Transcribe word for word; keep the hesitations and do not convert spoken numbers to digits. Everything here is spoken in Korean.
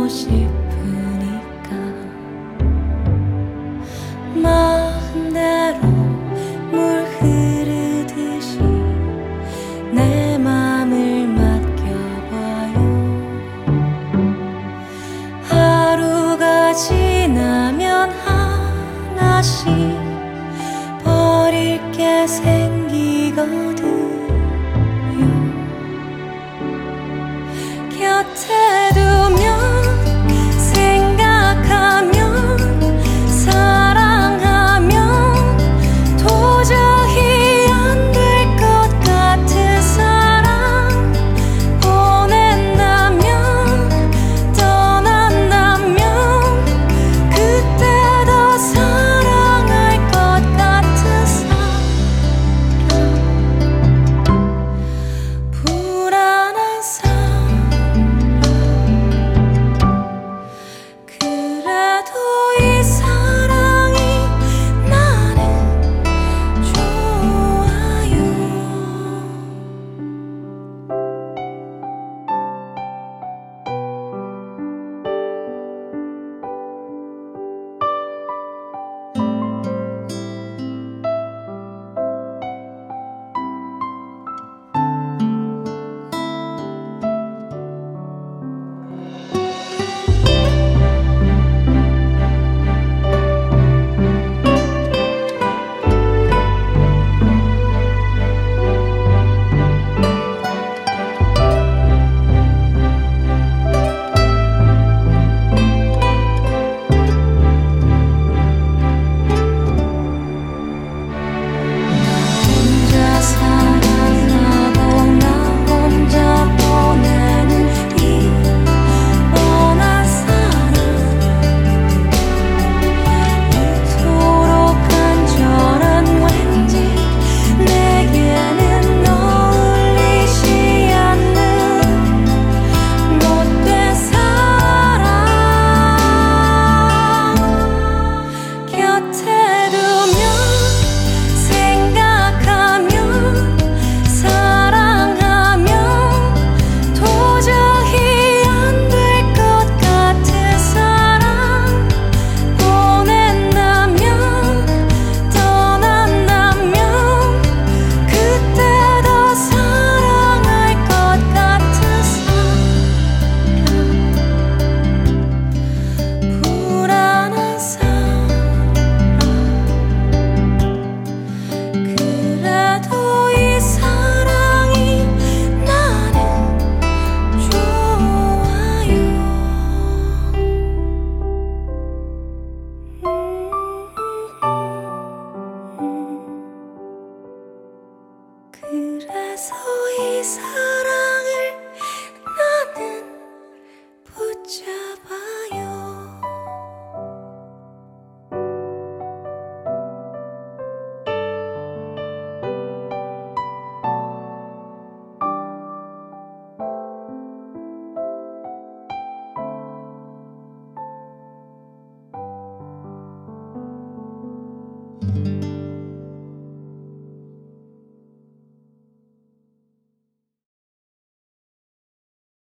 싶으니까 마음대로 물 흐르듯이 내 맘을 맡겨봐요. 하루가 지나면 하나씩 버릴 게 생기거든요. 곁에 두면 생각하면 사랑하면 도저히 안 될 것 같은 사랑 보낸다면 떠난다면 그때 더 사랑할 것 같은 사랑 불안한 사랑 그래도 이 사랑이 나는 좋아요. 혼자 사랑하고 나 혼자 보내는 이 뻔한 사랑 이토록 간절한 왠지 내게는 어울리지 않는 못된 사랑 곁에 두면 생각하면 사랑하면 도저히 안 될 것 같은 사랑 보낸다면 떠난다면 그때 더 사랑할 것 같은 사랑 불안한 사랑 그래도 이 사랑이 나는 좋아요. 그래서 이 사랑을 나는 붙잡아요.